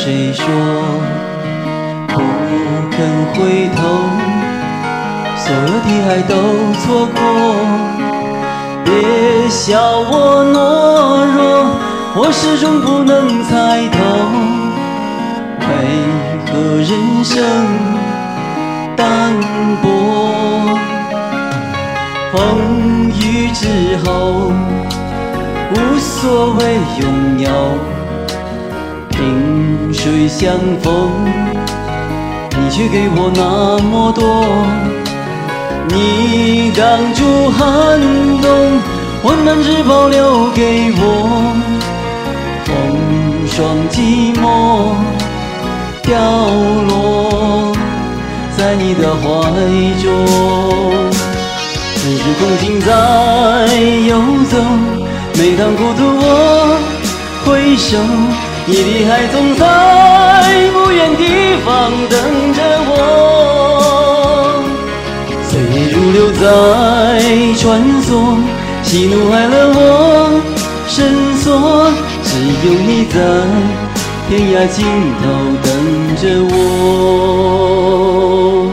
谁说不肯回头？所有的爱都错过，别笑我懦弱，我始终不能猜透，为何人生淡薄？风雨之后，无所谓拥有，萍水相逢，你却给我那么多。你挡住寒冬，温暖只保留给我，风霜寂寞掉落在你的怀中。人世风景在游走，每当孤独我回首，你的爱总在不远地方等着我。岁月如流在穿梭，喜怒哀乐我深锁，只有你在天涯尽头等着我。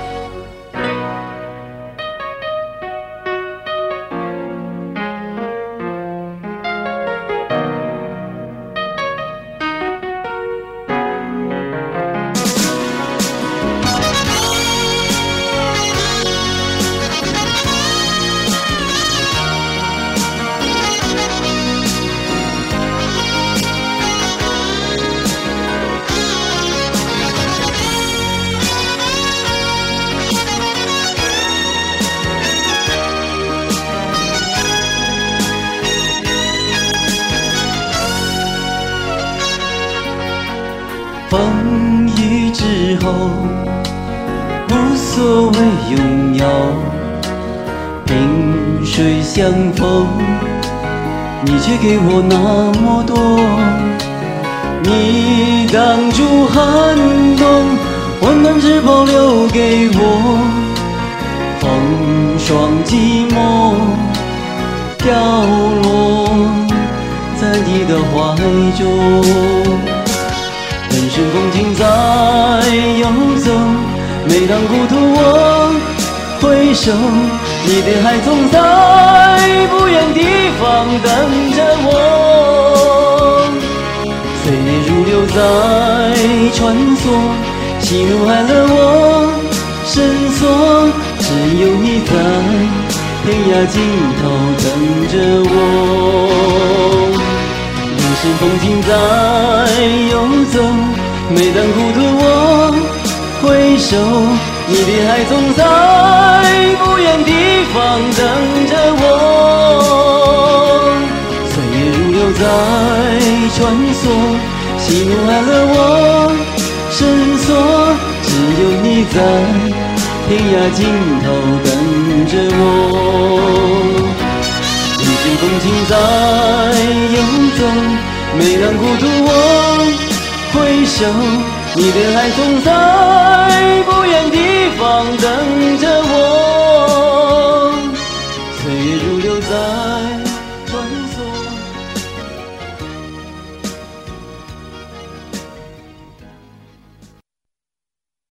风雨之后，无所谓拥有，萍水相逢，你却给我那么多。你挡住寒冬，温暖只保留给我，风霜寂寞掉落在你的怀中。人生风景在游走，每当孤独我回首，你的爱总在不远地方等着我。岁月如流在穿梭，喜怒哀乐我深锁，只有你在天涯尽头等着我。人生风景在游走，每当孤独我回首，你的爱总在不远地方等着我。岁月如流在穿梭，喜怒哀乐我深锁，只有你在天涯尽头等着我。人生风景在游走，每当孤独我回首，你的爱总在不远地方等着我。